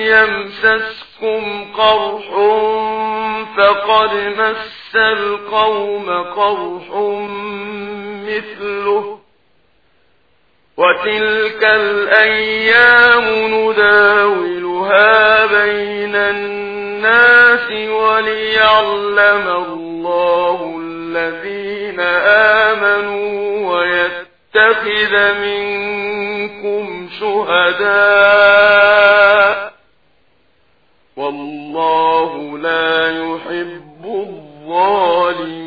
يمسسكم قرح فقد مس القوم قرح مثله وتلك الأيام نداولها بين الناس وليعلم الله الذين آمنوا ويتخذ منكم شهداء والله لا يحب الظالمين.